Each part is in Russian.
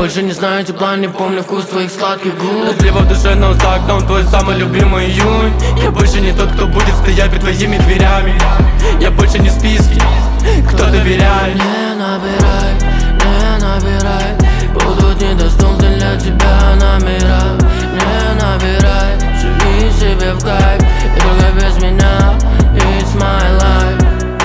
больше не знаю тепла, не помню вкус твоих сладких губ. Дождливо в душе, но за окном твой самый любимый июнь. Я больше не тот, кто будет стоять перед твоими дверями. Я больше не в списке, кто доверяет. Не набирай, не набирай, будут недоступны для тебя номера. Не набирай, живи себе в кайф, и только без меня, it's my life.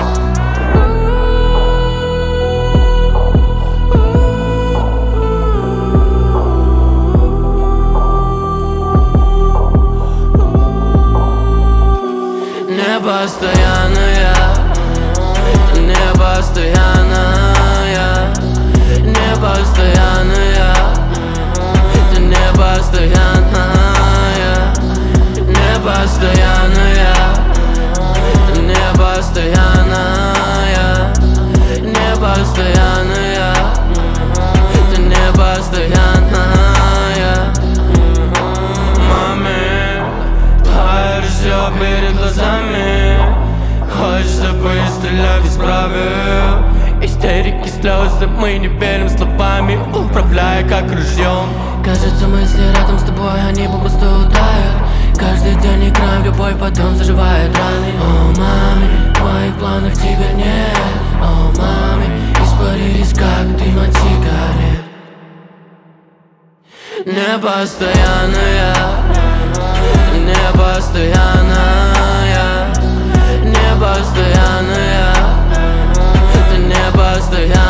Непостоянная, непостоянная, непостоянная, ты непостоянная, непостоянная, ты непостоянная, непостоянная, ты непостоянная. Маме, твоя все перед глазами. Хочется быстро без правил. Истерики, слезы, мы не верим словами, управляя как ружьем. Кажется, мысли рядом с тобой, они попросту тают. Каждый день играем в любовь, потом заживает раны. О, маме, в моих планах теперь нет. О, маме, испарились как дым от сигарет. Непостоянная, непостоянная, непостоянная, ты непостоянная.